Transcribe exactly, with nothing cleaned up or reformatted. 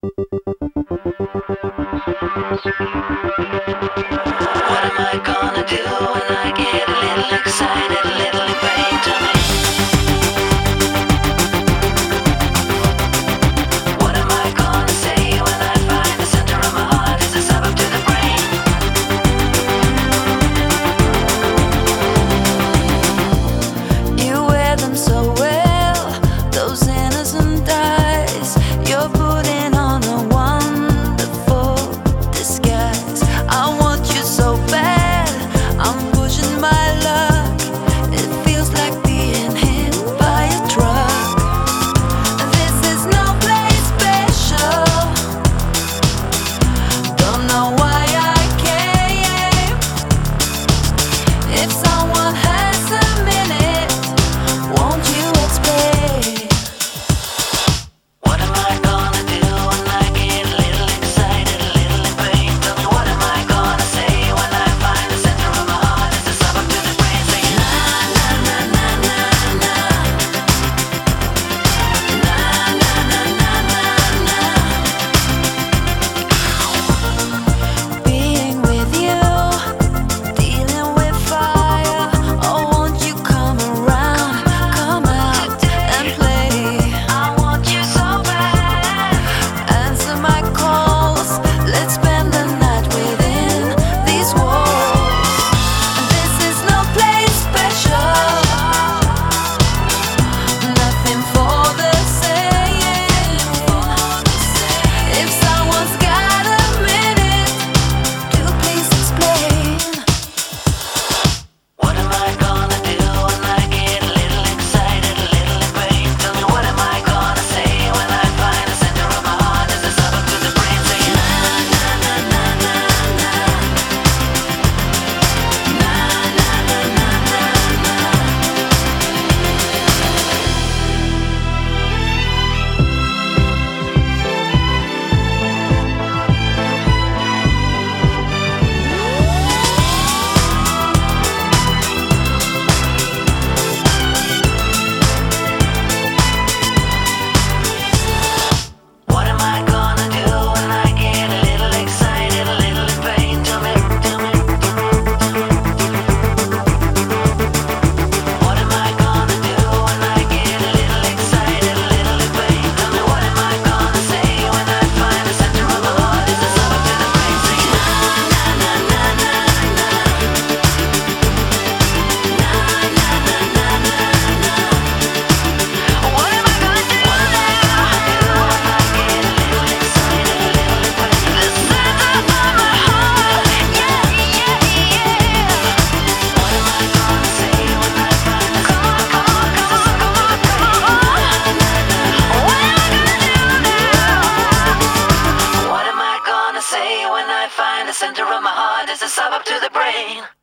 What am I gonna do when I get a little excited, a little in pain to me? What am I gonna say when I find the center of my heart is a suburb to the brain? You wear them so well, those innocent eyes. You're putting on a wonderful disguise. I want you so bad, I'm pushing my luck. It feels like being hit by a truck. This is no place special. Don't know why I came. If someone has a minute, won't you explain? What am I gonna do when I get a little excited, a little in pain? Tell me, what am I gonna say when I find the center of my heart is a suburb to the brain? Saying na na na na na na, na na na na na na. Being with you, dealing with fire. Oh, won't you come around, come out and play? I want you so bad. Answer my calls. Let's spend the night within these walls. This is no place special. Nothing for the saying. If someone's got a minute, do please explain. What am I gonna do when I get a little excited, a little in pain? Tell me, what am I gonna say when I find the center of my heart is a suburb to the brain? Saying na na na na na na, na na na na na na. What am I gonna do when I get a little excited, a little in pain? Tell me, tell me, tell me. What am I gonna do when I get a little excited, a little in pain? Tell me, what am I gonna say when I find the center of my heart is a suburb to the brain? Saying na na na na na na, na na na na na na. What am I gonna do? What am I gonna do when I get a little excited, a little in pain? The center of my heart, yeah, yeah, yeah. What am I gonna say when I find the center of my heart is a suburb to the brain? What am I gonna do now? What am I gonna say when I find the center of my heart is a suburb to the brain?